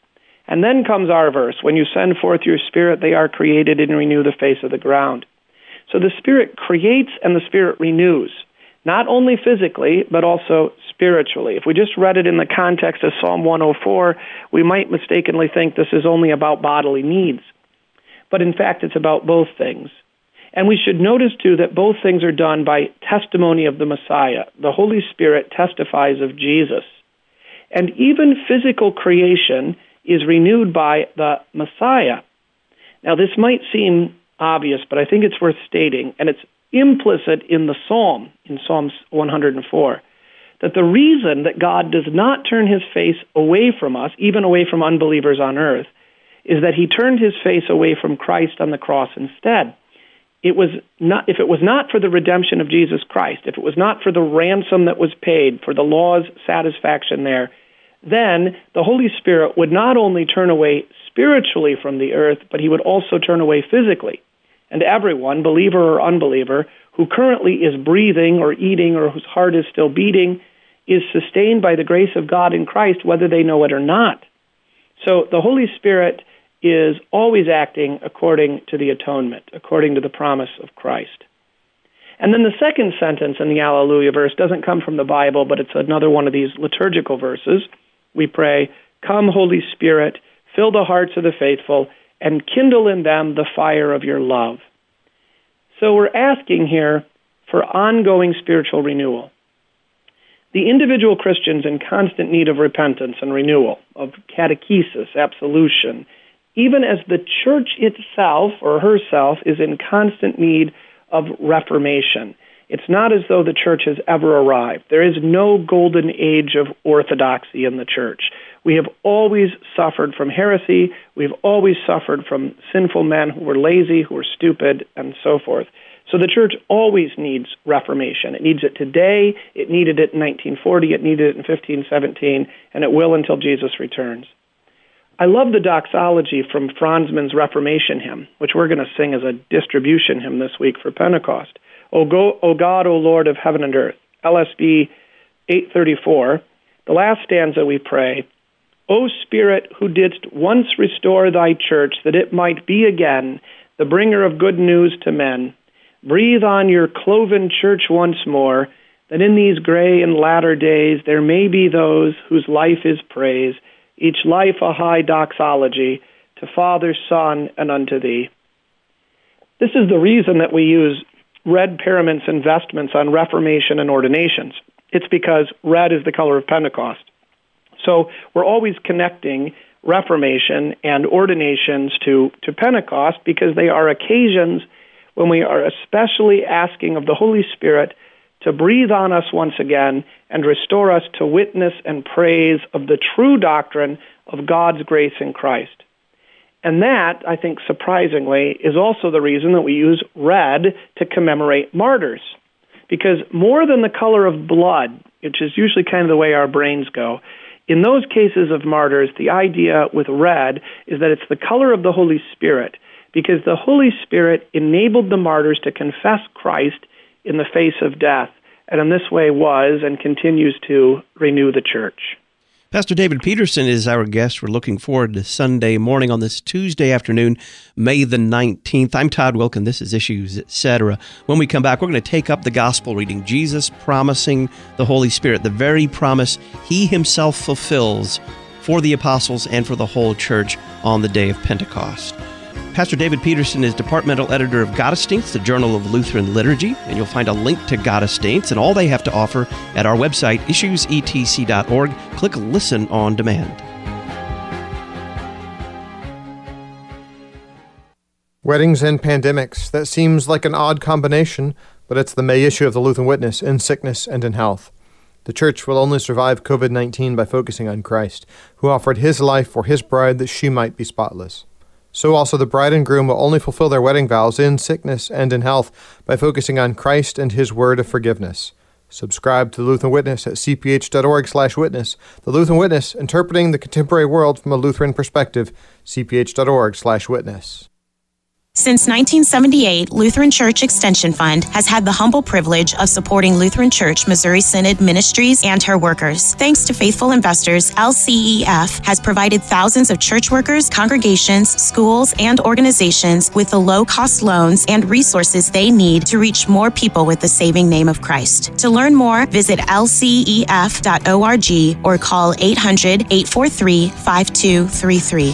And then comes our verse, when you send forth your Spirit, they are created and renew the face of the ground. So the Spirit creates and the Spirit renews, not only physically, but also spiritually. If we just read it in the context of Psalm 104, we might mistakenly think this is only about bodily needs. But in fact, it's about both things. And we should notice, too, that both things are done by testimony of the Messiah. The Holy Spirit testifies of Jesus. And even physical creation is renewed by the Messiah. Now, this might seem obvious, but I think it's worth stating, and it's implicit in the Psalm, in Psalm 104, that the reason that God does not turn his face away from us, even away from unbelievers on earth, is that he turned his face away from Christ on the cross instead. If it was not for the redemption of Jesus Christ, if it was not for the ransom that was paid, for the law's satisfaction there, then the Holy Spirit would not only turn away spiritually from the earth, but he would also turn away physically. And everyone, believer or unbeliever, who currently is breathing or eating or whose heart is still beating, is sustained by the grace of God in Christ, whether they know it or not. So the Holy Spirit is always acting according to the atonement, according to the promise of Christ. And then the second sentence in the Alleluia verse doesn't come from the Bible, but it's another one of these liturgical verses. We pray, "Come, Holy Spirit, fill the hearts of the faithful, and kindle in them the fire of your love." So we're asking here for ongoing spiritual renewal. The individual Christian's in constant need of repentance and renewal, of catechesis, absolution, even as the church itself or herself is in constant need of reformation. It's not as though the church has ever arrived. There is no golden age of orthodoxy in the church. We have always suffered from heresy. We've always suffered from sinful men who were lazy, who were stupid, and so forth. So the church always needs reformation. It needs it today. It needed it in 1940. It needed it in 1517, and it will until Jesus returns. I love the doxology from Franzmann's Reformation hymn, which we're going to sing as a distribution hymn this week for Pentecost. O God, O Lord of heaven and earth, LSB 834, the last stanza we pray, O Spirit, who didst once restore thy church, that it might be again the bringer of good news to men, breathe on your cloven church once more, that in these gray and latter days there may be those whose life is praise, each life a high doxology, to Father, Son, and unto thee. This is the reason that we use red paraments and vestments on Reformation and ordinations. It's because red is the color of Pentecost. So we're always connecting Reformation and ordinations to Pentecost because they are occasions when we are especially asking of the Holy Spirit to breathe on us once again and restore us to witness and praise of the true doctrine of God's grace in Christ. And that, I think surprisingly, is also the reason that we use red to commemorate martyrs. Because more than the color of blood, which is usually kind of the way our brains go, in those cases of martyrs, the idea with red is that it's the color of the Holy Spirit, because the Holy Spirit enabled the martyrs to confess Christ in the face of death, and in this way was and continues to renew the church. Pastor David Peterson is our guest. We're looking forward to Sunday morning on this Tuesday afternoon, May the 19th. I'm Todd Wilkin. This is Issues, Etc. When we come back, we're going to take up the gospel reading, Jesus promising the Holy Spirit, the very promise he himself fulfills for the apostles and for the whole church on the day of Pentecost. Pastor David Peterson is departmental editor of Gottesdienst, the Journal of Lutheran Liturgy, and you'll find a link to Gottesdienst and all they have to offer at our website, issuesetc.org. Click Listen on Demand. Weddings and pandemics. That seems like an odd combination, but it's the May issue of the Lutheran Witness, in sickness and in health. The Church will only survive COVID-19 by focusing on Christ, who offered his life for his bride that she might be spotless. So also the bride and groom will only fulfill their wedding vows in sickness and in health by focusing on Christ and his word of forgiveness. Subscribe to the Lutheran Witness at cph.org/witness. The Lutheran Witness, interpreting the contemporary world from a Lutheran perspective, cph.org/witness. Since 1978, Lutheran Church Extension Fund has had the humble privilege of supporting Lutheran Church Missouri Synod ministries and her workers. Thanks to faithful investors, LCEF has provided thousands of church workers, congregations, schools, and organizations with the low-cost loans and resources they need to reach more people with the saving name of Christ. To learn more, visit lcef.org or call 800-843-5233.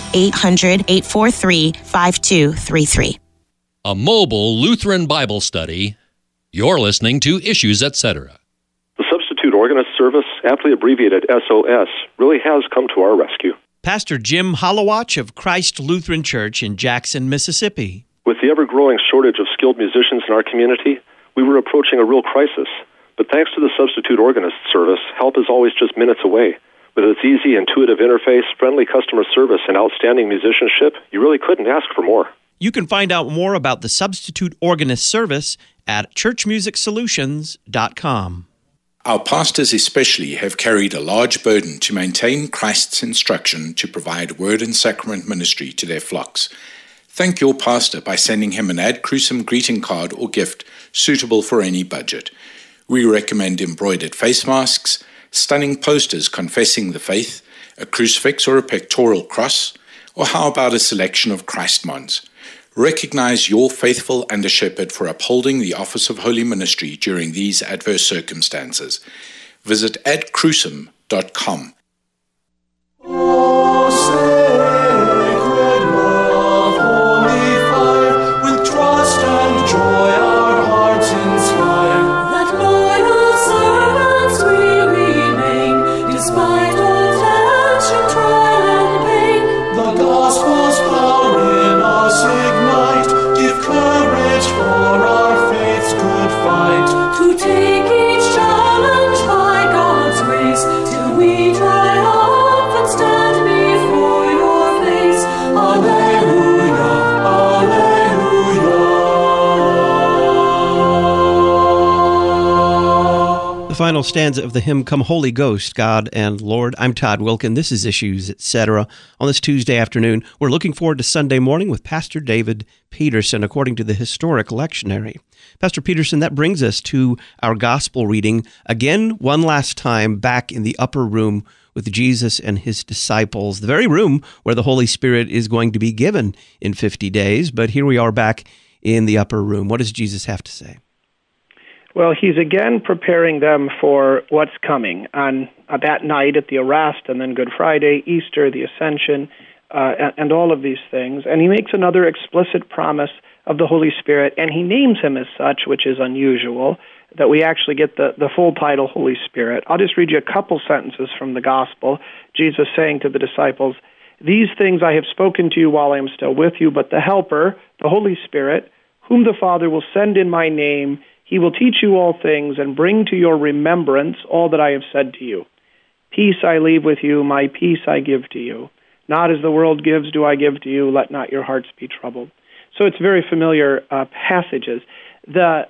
800-843-5233. A mobile Lutheran Bible study. You're listening to Issues, Etc. The Substitute Organist Service, aptly abbreviated SOS, really has come to our rescue. Pastor Jim Holowach of Christ Lutheran Church in Jackson, Mississippi. With the ever-growing shortage of skilled musicians in our community, we were approaching a real crisis. But thanks to the Substitute Organist Service, help is always just minutes away. With its easy, intuitive interface, friendly customer service, and outstanding musicianship, you really couldn't ask for more. You can find out more about the Substitute Organist Service at churchmusicsolutions.com. Our pastors especially have carried a large burden to maintain Christ's instruction to provide word and sacrament ministry to their flocks. Thank your pastor by sending him an Ad Crucem greeting card or gift suitable for any budget. We recommend embroidered face masks, stunning posters confessing the faith, a crucifix or a pectoral cross, or how about a selection of Christmons? Recognize your faithful under shepherd for upholding the office of holy ministry during these adverse circumstances. Visit adcrucem.com. The final stanza of the hymn, Come Holy Ghost, God and Lord. I'm Todd Wilkin. This is Issues, Etc. On this Tuesday afternoon, we're looking forward to Sunday morning with Pastor David Peterson, according to the historic lectionary. Pastor Peterson, that brings us to our gospel reading. Again, one last time, back in the upper room with Jesus and his disciples, the very room where the Holy Spirit is going to be given in 50 days. But here we are back in the upper room. What does Jesus have to say? Well, he's again preparing them for what's coming on that night at the arrest, and then Good Friday, Easter, the Ascension, and all of these things. And he makes another explicit promise of the Holy Spirit, and he names him as such, which is unusual, that we actually get the full title, Holy Spirit. I'll just read you a couple sentences from the Gospel. Jesus saying to the disciples, "These things I have spoken to you while I am still with you, but the Helper, the Holy Spirit, whom the Father will send in my name, he will teach you all things and bring to your remembrance all that I have said to you. Peace I leave with you, my peace I give to you. Not as the world gives do I give to you, let not your hearts be troubled." So it's very familiar passages. The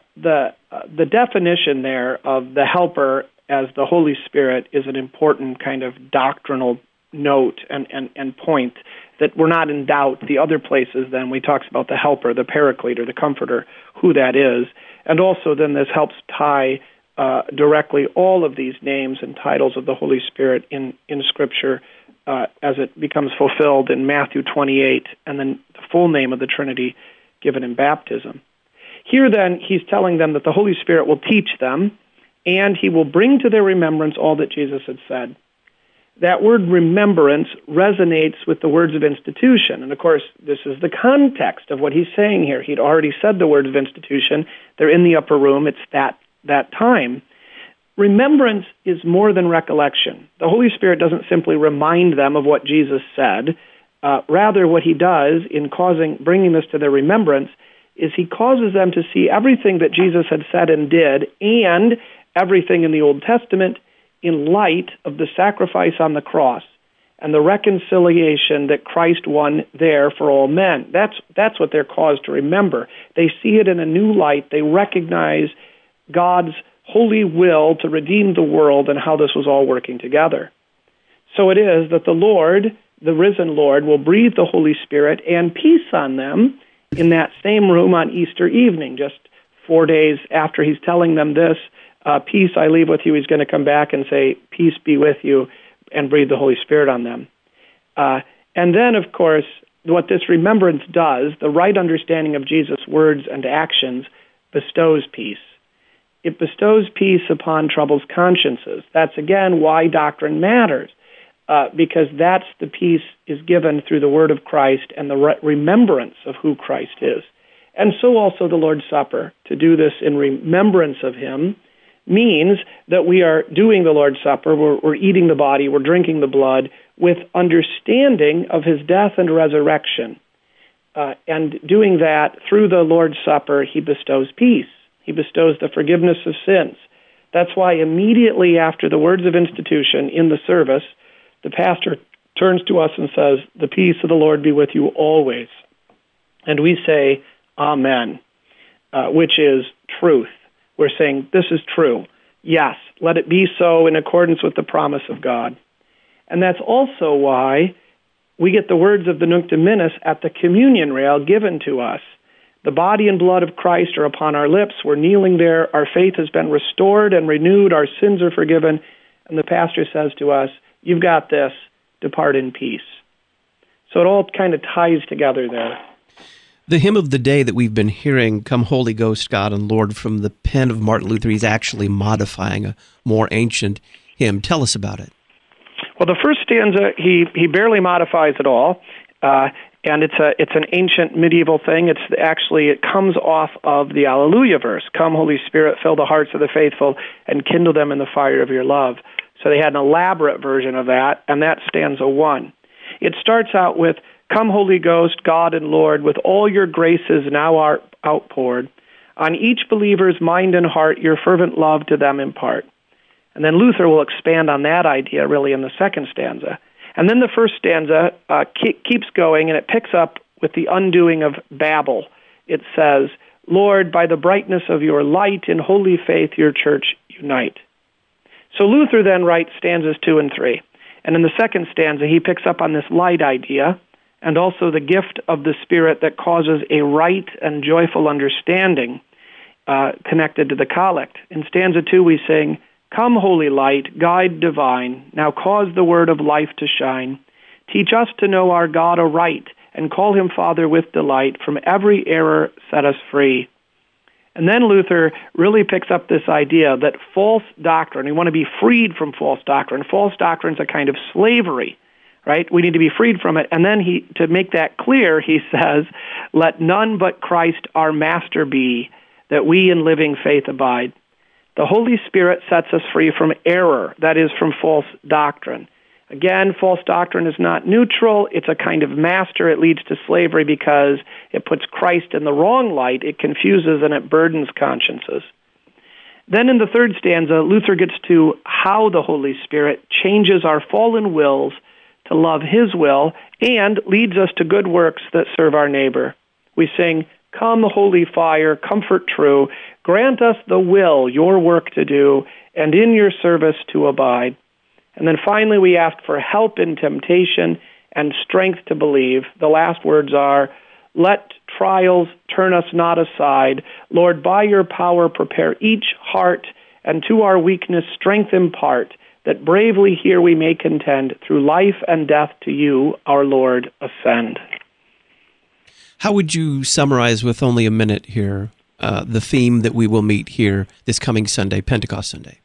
definition there of the Helper as the Holy Spirit is an important kind of doctrinal note and point that we're not in doubt. The other places then we talks about the Helper, the Paraclete, or the Comforter, who that is. And also then this helps tie directly all of these names and titles of the Holy Spirit in Scripture as it becomes fulfilled in Matthew 28, and then the full name of the Trinity given in baptism. Here then, he's telling them that the Holy Spirit will teach them, and he will bring to their remembrance all that Jesus had said. That word remembrance resonates with the words of institution. And of course, this is the context of what he's saying here. He'd already said the words of institution. They're in the upper room. It's that time. Remembrance is more than recollection. The Holy Spirit doesn't simply remind them of what Jesus said. Rather, what he does in bringing this to their remembrance is he causes them to see everything that Jesus had said and did, and everything in the Old Testament, in light of the sacrifice on the cross and the reconciliation that Christ won there for all men. That's what they're caused to remember. They see it in a new light. They recognize God's holy will to redeem the world and how this was all working together. So it is that the Lord, the risen Lord, will breathe the Holy Spirit and peace on them in that same room on Easter evening, just 4 days after he's telling them this, peace I leave with you, he's going to come back and say, peace be with you, and breathe the Holy Spirit on them. And then, of course, what this remembrance does, the right understanding of Jesus' words and actions, bestows peace. It bestows peace upon troubled consciences. That's, again, why doctrine matters, because that's the peace is given through the word of Christ and the remembrance of who Christ is. And so also the Lord's Supper. To do this in remembrance of him means that we are doing the Lord's Supper, we're eating the body, we're drinking the blood, with understanding of his death and resurrection. And doing that through the Lord's Supper, he bestows peace. He bestows the forgiveness of sins. That's why immediately after the words of institution in the service, the pastor turns to us and says, the peace of the Lord be with you always. And we say, Amen, which is truth. We're saying, this is true. Yes, let it be so in accordance with the promise of God. And that's also why we get the words of the Nunc Dimittis at the communion rail given to us. The body and blood of Christ are upon our lips. We're kneeling there. Our faith has been restored and renewed. Our sins are forgiven. And the pastor says to us, you've got this. Depart in peace. So it all kind of ties together there. The hymn of the day that we've been hearing, Come Holy Ghost, God and Lord, from the pen of Martin Luther, he's actually modifying a more ancient hymn. Tell us about it. Well, the first stanza, he barely modifies at all, and it's an ancient medieval thing. It comes off of the Alleluia verse, Come, Holy Spirit, fill the hearts of the faithful, and kindle them in the fire of your love. So they had an elaborate version of that, and that's stanza 1. It starts out with, Come, Holy Ghost, God and Lord, with all your graces now are outpoured. On each believer's mind and heart, your fervent love to them impart. And then Luther will expand on that idea, really, in the second stanza. And then the first stanza keeps going, and it picks up with the undoing of Babel. It says, Lord, by the brightness of your light in holy faith your church unite. So Luther then writes stanzas 2 and 3. And in the second stanza, he picks up on this light idea, and also the gift of the Spirit that causes a right and joyful understanding connected to the collect. In stanza 2 we sing, Come, holy light, guide divine, now cause the word of life to shine. Teach us to know our God aright, and call him Father with delight. From every error set us free. And then Luther really picks up this idea that false doctrine, we want to be freed from false doctrine. False doctrine is a kind of slavery, right? We need to be freed from it. And then to make that clear, he says, let none but Christ our master be, that we in living faith abide. The Holy Spirit sets us free from error, that is, from false doctrine. Again, false doctrine is not neutral. It's a kind of master. It leads to slavery because it puts Christ in the wrong light. It confuses and it burdens consciences. Then in the third stanza, Luther gets to how the Holy Spirit changes our fallen wills to love his will and leads us to good works that serve our neighbor. We sing, Come, holy fire, comfort true, grant us the will, your work to do, and in your service to abide. And then finally we ask for help in temptation and strength to believe. The last words are, let trials turn us not aside. Lord, by your power prepare each heart, and to our weakness strength impart, that bravely here we may contend, through life and death to you, our Lord, ascend. How would you summarize, with only a minute here, the theme that we will meet here this coming Sunday, Pentecost Sunday?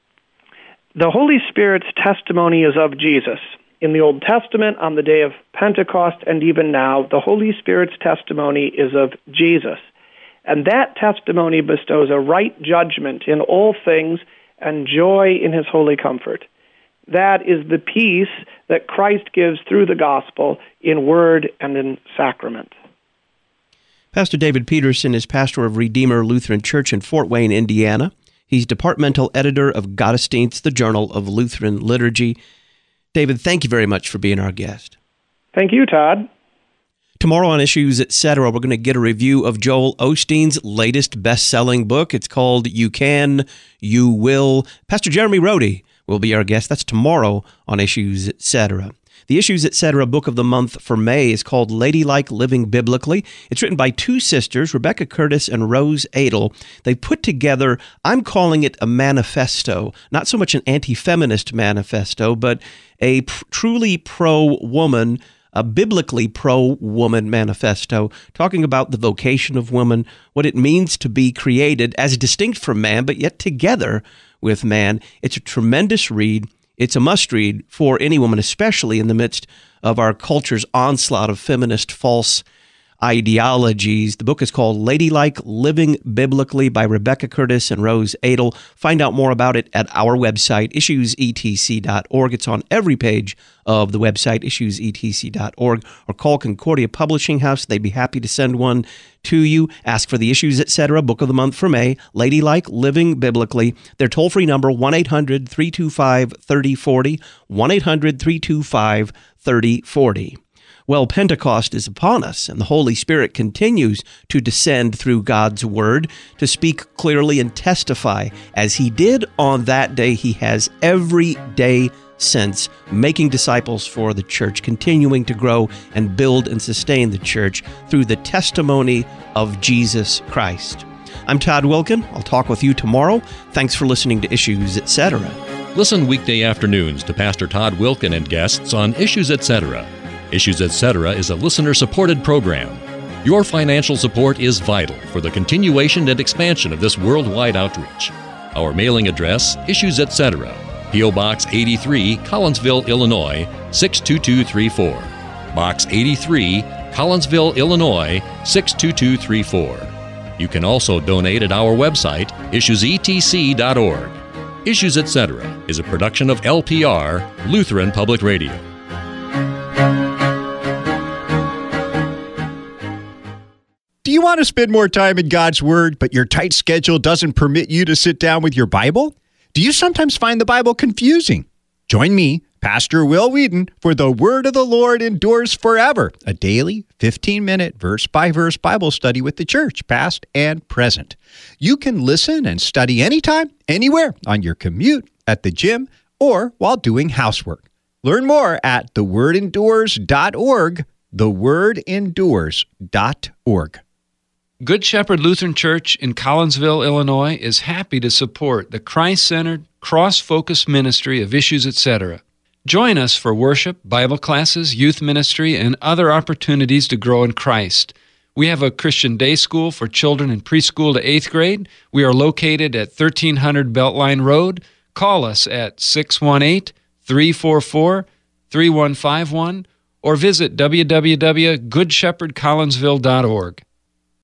The Holy Spirit's testimony is of Jesus. In the Old Testament, on the day of Pentecost, and even now, the Holy Spirit's testimony is of Jesus. And that testimony bestows a right judgment in all things and joy in his holy comfort. That is the peace that Christ gives through the gospel in word and in sacrament. Pastor David Peterson is pastor of Redeemer Lutheran Church in Fort Wayne, Indiana. He's departmental editor of Gottesdienst, the Journal of Lutheran Liturgy. David, thank you very much for being our guest. Thank you, Todd. Tomorrow on Issues, Etc., we're going to get a review of Joel Osteen's latest best-selling book. It's called You Can, You Will. Pastor Jeremy Rode will be our guest. That's tomorrow on Issues, Etc. The Issues Etc. book of the month for May is called Ladylike Living Biblically. It's written by two sisters, Rebecca Curtis and Rose Adel. They put together, I'm calling it a manifesto, not so much an anti-feminist manifesto, but a truly pro-woman, a biblically pro-woman manifesto, talking about the vocation of woman, what it means to be created as distinct from man, but yet together with man. It's a tremendous read. It's a must-read for any woman, especially in the midst of our culture's onslaught of feminist false ideologies. The book is called Ladylike Living Biblically by Rebecca Curtis and Rose Adel. Find out more about it at our website, issuesetc.org. It's on every page of the website, issuesetc.org, or call Concordia Publishing House. They'd be happy to send one to you. Ask for the Issues Etc. book of the month for May, Ladylike Living Biblically. Their toll-free number, 1-800-325-3040, 1-800-325-3040. Well, Pentecost is upon us, and the Holy Spirit continues to descend through God's Word to speak clearly and testify. As He did on that day, He has every day since, making disciples for the church, continuing to grow and build and sustain the church through the testimony of Jesus Christ. I'm Todd Wilken. I'll talk with you tomorrow. Thanks for listening to Issues Etc. Listen weekday afternoons to Pastor Todd Wilken and guests on Issues Etc. Issues Etc. is a listener-supported program. Your financial support is vital for the continuation and expansion of this worldwide outreach. Our mailing address, Issues Etc., P.O. Box 83, Collinsville, Illinois, 62234. Box 83, Collinsville, Illinois, 62234. You can also donate at our website, issuesetc.org. Issues Etc. is a production of LPR, Lutheran Public Radio. Do you want to spend more time in God's Word, but your tight schedule doesn't permit you to sit down with your Bible? Do you sometimes find the Bible confusing? Join me, Pastor Will Whedon, for The Word of the Lord Endures Forever, a daily 15-minute verse-by-verse Bible study with the church, past and present. You can listen and study anytime, anywhere, on your commute, at the gym, or while doing housework. Learn more at thewordendures.org, thewordendures.org. Good Shepherd Lutheran Church in Collinsville, Illinois is happy to support the Christ-centered, cross-focused ministry of Issues Etc. Join us for worship, Bible classes, youth ministry, and other opportunities to grow in Christ. We have a Christian day school for children in preschool to 8th grade. We are located at 1300 Beltline Road. Call us at 618-344-3151 or visit www.goodshepherdcollinsville.org.